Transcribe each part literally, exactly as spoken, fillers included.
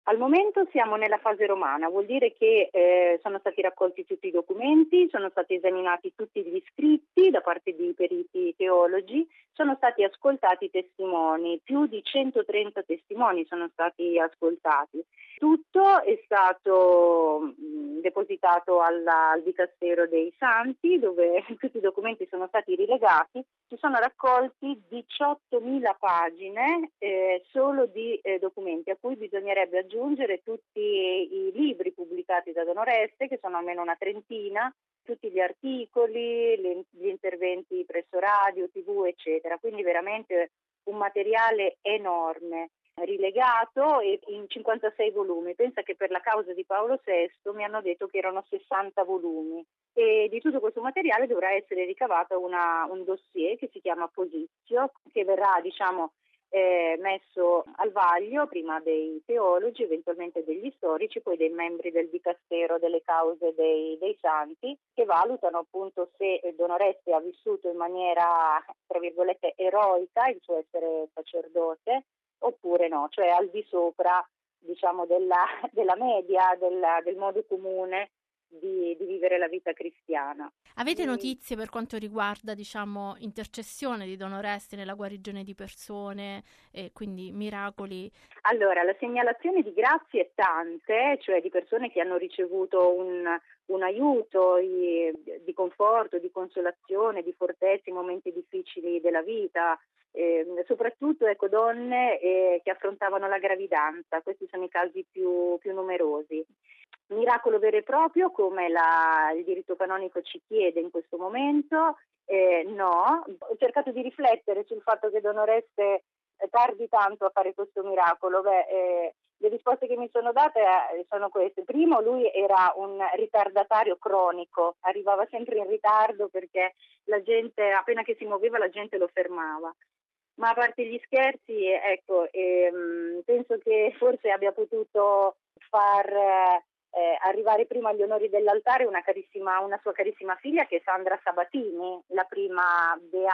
Al momento siamo nella fase romana, vuol dire che eh, sono stati raccolti tutti i documenti, sono stati esaminati tutti gli scritti da parte di periti teologi, sono stati ascoltati i testimoni, più di centotrenta testimoni sono stati ascoltati. Tutto è stato mh, depositato alla, al Dicastero dei Santi, dove tutti i documenti sono stati rilegati. Si sono raccolti diciottomila pagine eh, solo di eh, documenti, a cui bisognerebbe aggiungere tutti i libri pubblicati da Don Oreste, che sono almeno una trentina, tutti gli articoli, gli interventi presso radio, tivù, eccetera. Quindi veramente un materiale enorme, rilegato e in cinquantasei volumi. Pensa che per la causa di Paolo sesto mi hanno detto che erano sessanta volumi, e di tutto questo materiale dovrà essere ricavato una, un dossier che si chiama Posizio, che verrà, diciamo, eh, messo al vaglio prima dei teologi, eventualmente degli storici, poi dei membri del Dicastero delle cause dei, dei santi, che valutano appunto se Don Oreste ha vissuto in maniera, tra virgolette, eroica il suo essere sacerdote oppure no, cioè al di sopra, diciamo, della, della media, della, del modo comune di, di vivere la vita cristiana. Avete notizie per quanto riguarda, diciamo, intercessione di Don Oreste nella guarigione di persone e quindi miracoli? Allora, la segnalazione di grazie è tante, cioè di persone che hanno ricevuto un, un aiuto di, di conforto, di consolazione, di fortezza in momenti difficili della vita. Eh, soprattutto ecco, donne eh, che affrontavano la gravidanza, questi sono i casi più, più numerosi. Miracolo vero e proprio, come la, il diritto canonico ci chiede in questo momento, eh, no. Ho cercato di riflettere sul fatto che Don Oreste eh, tardi tanto a fare questo miracolo. Beh, eh, le risposte che mi sono date eh, sono queste. Primo, lui era un ritardatario cronico, arrivava sempre in ritardo perché la gente, appena che si muoveva, la gente lo fermava. Ma a parte gli scherzi, ecco, ehm, penso che forse abbia potuto far eh, arrivare prima agli onori dell'altare una carissima, una sua carissima figlia, che è Sandra Sabatini, la prima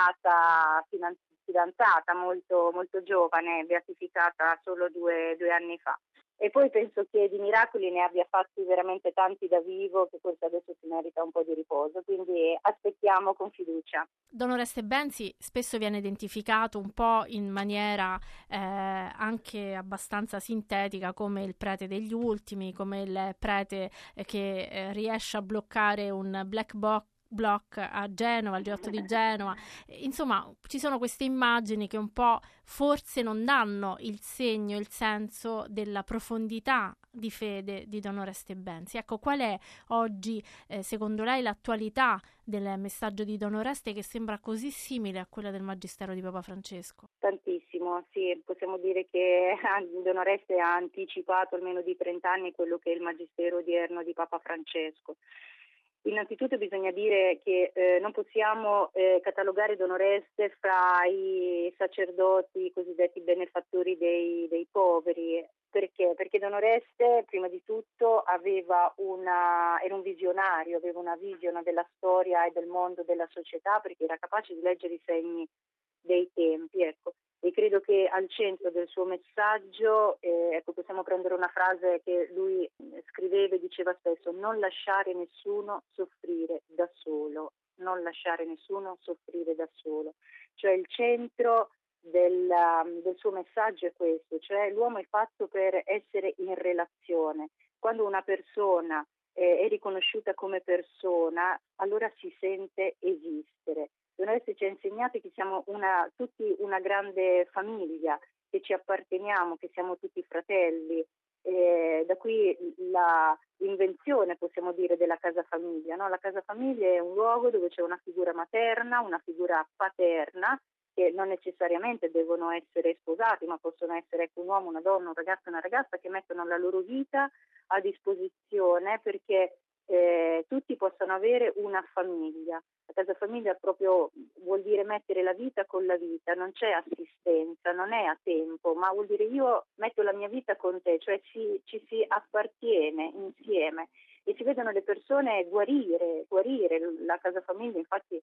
beata fidanzata, molto, molto giovane, beatificata solo due, due anni fa. E poi penso che di miracoli ne abbia fatti veramente tanti da vivo, che forse adesso si merita un po' di riposo, quindi aspettiamo con fiducia. Don Oreste Benzi spesso viene identificato un po' in maniera eh, anche abbastanza sintetica come il prete degli ultimi, come il prete eh, che eh, riesce a bloccare un black box Block a Genova, al G otto di Genova. Insomma, ci sono queste immagini che un po' forse non danno il segno, il senso della profondità di fede di Don Oreste Benzi. Ecco, qual è oggi, eh, secondo lei, l'attualità del messaggio di Don Oreste, che sembra così simile a quella del Magistero di Papa Francesco? Tantissimo, sì, possiamo dire che Don Oreste ha anticipato almeno di trenta anni quello che è il Magistero odierno di Papa Francesco. Innanzitutto bisogna dire che eh, non possiamo eh, catalogare Don Oreste fra i sacerdoti cosiddetti benefattori dei, dei poveri. Perché? Perché Don Oreste, prima di tutto, aveva una, era un visionario, aveva una visione della storia e del mondo, della società, perché era capace di leggere i segni dei tempi, ecco. E credo che al centro del suo messaggio, eh, ecco, possiamo prendere una frase che lui scriveva e diceva spesso: non lasciare nessuno soffrire da solo, non lasciare nessuno soffrire da solo. Cioè il centro del, del suo messaggio è questo, cioè l'uomo è fatto per essere in relazione. Quando una persona eh, è riconosciuta come persona, allora si sente esistere. Don Oreste ci ha insegnato che siamo una, tutti una grande famiglia, che ci apparteniamo, che siamo tutti fratelli. Eh, da qui la, l'invenzione, possiamo dire, della casa famiglia, no? La casa famiglia è un luogo dove c'è una figura materna, una figura paterna, che non necessariamente devono essere sposati, ma possono essere un uomo, una donna, un ragazzo e una ragazza, che mettono la loro vita a disposizione perché eh, tutti possano avere una famiglia. La casa famiglia proprio vuol dire mettere la vita con la vita, non c'è assistenza, non è a tempo, ma vuol dire io metto la mia vita con te, cioè ci, ci si appartiene insieme e si vedono le persone guarire, guarire. La casa famiglia infatti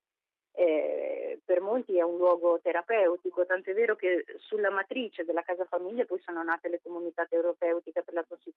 eh, per molti è un luogo terapeutico, tant'è vero che sulla matrice della casa famiglia poi sono nate le comunità terapeutiche per la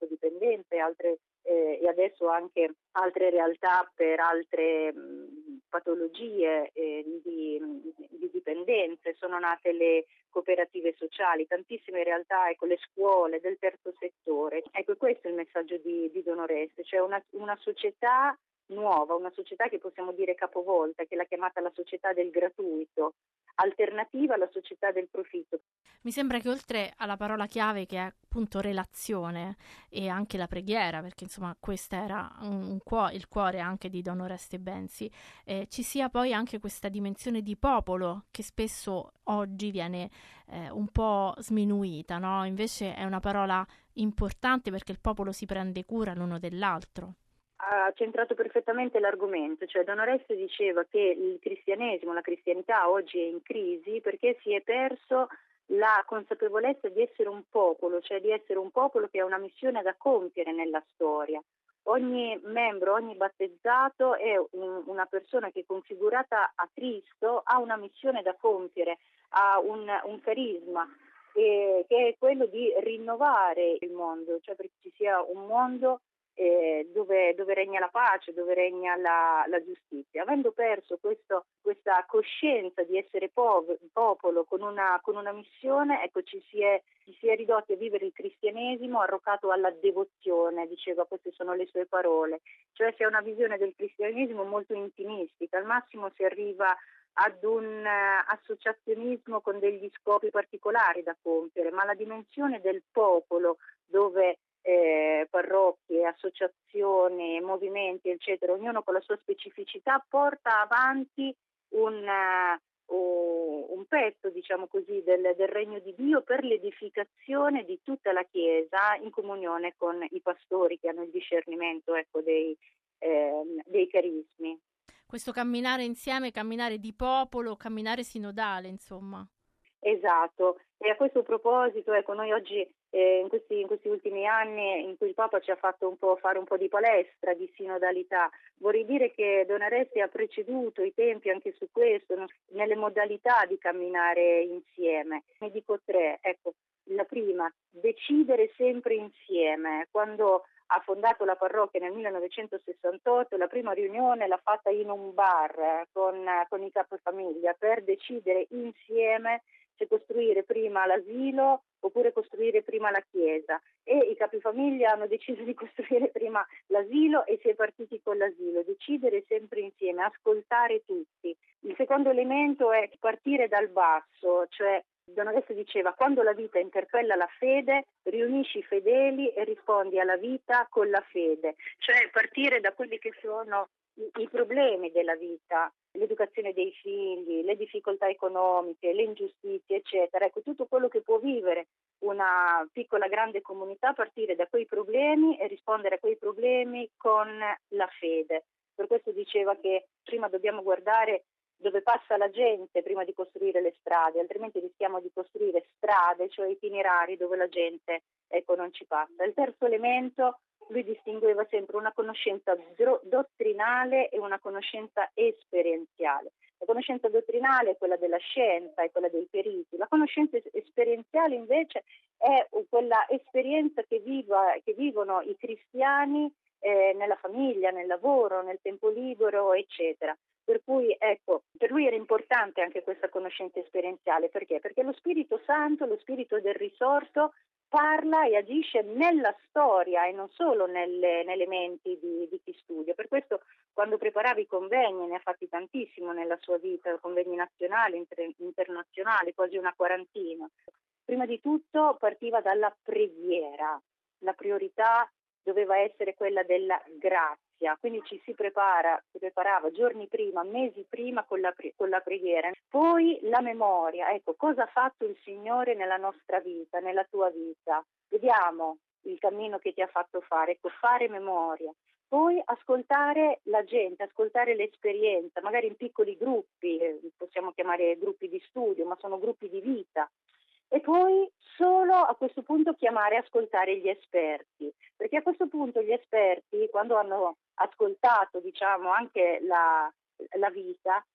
altre eh, e adesso anche altre realtà per altre mh, patologie eh, di, di dipendenze, sono nate le cooperative sociali, tantissime realtà, ecco, le scuole del terzo settore. Ecco, questo è il messaggio di, di Donoreste, cioè una, una società nuova, una società che possiamo dire capovolta, che l'ha chiamata la società del gratuito, alternativa alla società del profitto. Mi sembra che oltre alla parola chiave, che è appunto relazione, e anche la preghiera, perché insomma questo era un, un cuo- il cuore anche di Don Oreste Bensi, eh, ci sia poi anche questa dimensione di popolo che spesso oggi viene eh, un po' sminuita, no? Invece è una parola importante perché il popolo si prende cura l'uno dell'altro. Ha centrato perfettamente l'argomento, cioè Don Oreste diceva che il cristianesimo, la cristianità oggi è in crisi perché si è perso la consapevolezza di essere un popolo, cioè di essere un popolo che ha una missione da compiere nella storia. Ogni membro, ogni battezzato è un, una persona che configurata a Cristo ha una missione da compiere, ha un, un carisma eh, che è quello di rinnovare il mondo, cioè perché ci sia un mondo Eh, dove, dove regna la pace, dove regna la, la giustizia. Avendo perso questo, questa coscienza di essere pov- popolo con una, con una missione, ecco, ci si, è, ci si è ridotti a vivere il cristianesimo arroccato alla devozione, diceva, queste sono le sue parole, cioè si ha una visione del cristianesimo molto intimistica, al massimo si arriva ad un uh, associazionismo con degli scopi particolari da compiere, ma la dimensione del popolo dove Eh, parrocchie, associazioni, movimenti, eccetera, ognuno con la sua specificità porta avanti un, uh, un pezzo, diciamo così, del, del regno di Dio per l'edificazione di tutta la Chiesa in comunione con i pastori che hanno il discernimento, ecco, dei, eh, dei carismi. Questo camminare insieme, camminare di popolo, camminare sinodale, insomma. Esatto, e a questo proposito, ecco, noi oggi eh, in, questi, in questi ultimi anni in cui il Papa ci ha fatto un po' fare un po' di palestra, di sinodalità, vorrei dire che Don Oreste ha preceduto i tempi anche su questo, no? Nelle modalità di camminare insieme. Ne dico tre, ecco, la prima, decidere sempre insieme. Quando ha fondato la parrocchia nel millenovecentosessantotto, la prima riunione l'ha fatta in un bar con, con i capofamiglia per decidere insieme se costruire prima l'asilo oppure costruire prima la chiesa, e i capifamiglia hanno deciso di costruire prima l'asilo e si è partiti con l'asilo. Decidere sempre insieme, ascoltare tutti. Il secondo elemento è partire dal basso, cioè Don Oreste diceva: quando la vita interpella la fede, riunisci i fedeli e rispondi alla vita con la fede, cioè partire da quelli che sono i problemi della vita, l'educazione dei figli, le difficoltà economiche, le ingiustizie, eccetera. Ecco, tutto quello che può vivere una piccola grande comunità, partire da quei problemi e rispondere a quei problemi con la fede. Per questo diceva che prima dobbiamo guardare dove passa la gente prima di costruire le strade, altrimenti rischiamo di costruire strade, cioè itinerari dove la gente, ecco, non ci passa. Il terzo elemento, lui distingueva sempre una conoscenza dro- dottrinale e una conoscenza esperienziale. La conoscenza dottrinale è quella della scienza, è quella dei periti. La conoscenza es- esperienziale invece è quella esperienza che, viva, che vivono i cristiani eh, nella famiglia, nel lavoro, nel tempo libero, eccetera. Per cui, ecco, per lui era importante anche questa conoscenza esperienziale. Perché? Perché lo Spirito Santo, lo Spirito del risorto, parla e agisce nella storia e non solo nelle, nelle menti di, di chi studia. Per questo, quando preparava i convegni, ne ha fatti tantissimo nella sua vita, convegni nazionali, inter, internazionali, quasi una quarantina. Prima di tutto partiva dalla preghiera. La priorità doveva essere quella della grazia, quindi ci si prepara, si preparava giorni prima, mesi prima con la, con la preghiera. Poi la memoria, ecco, cosa ha fatto il Signore nella nostra vita, nella tua vita. Vediamo il cammino che ti ha fatto fare, ecco, fare memoria. Poi ascoltare la gente, ascoltare l'esperienza, magari in piccoli gruppi, possiamo chiamare gruppi di studio, ma sono gruppi di vita. E poi solo a questo punto chiamare e ascoltare gli esperti, perché a questo punto gli esperti, quando hanno ascoltato, diciamo, anche la, la vita,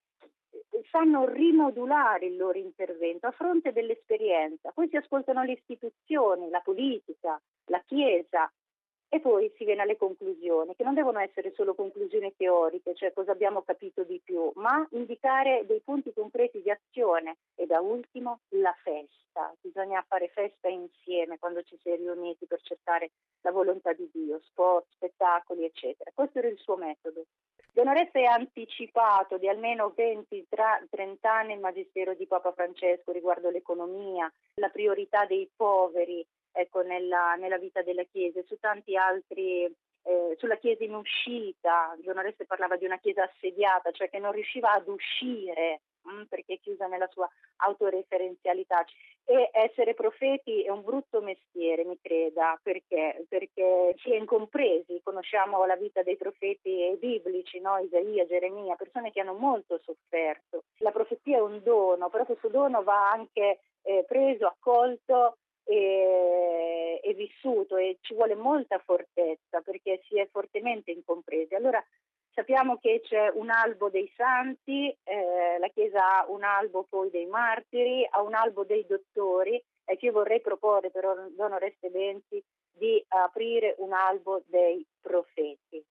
sanno rimodulare il loro intervento a fronte dell'esperienza. Poi si ascoltano le istituzioni, la politica, la Chiesa, E poi si viene alle conclusioni, che non devono essere solo conclusioni teoriche, cioè cosa abbiamo capito di più, ma indicare dei punti concreti di azione. E da ultimo la festa, bisogna fare festa insieme quando ci si è riuniti per cercare la volontà di Dio, sport, spettacoli, eccetera. Questo era il suo metodo. Don Oreste ha anticipato di almeno venti trenta anni il magistero di Papa Francesco riguardo l'economia, la priorità dei poveri, ecco, nella, nella vita della Chiesa, e su tanti altri, eh, sulla Chiesa in uscita. Don Oreste parlava di una Chiesa assediata, cioè che non riusciva ad uscire mh, perché è chiusa nella sua autoreferenzialità. E essere profeti è un brutto mestiere, mi creda, perché? Perché si è incompresi, conosciamo la vita dei profeti biblici, no? Isaia, Geremia, persone che hanno molto sofferto. La profezia è un dono, però questo dono va anche eh, preso, accolto e, e vissuto, e ci vuole molta fortezza perché si è fortemente incompresi. Allora sappiamo che c'è un albo dei santi, eh, la Chiesa ha un albo poi dei martiri, ha un albo dei dottori, e che io vorrei proporre per Don Oreste Benzi di aprire un albo dei profeti.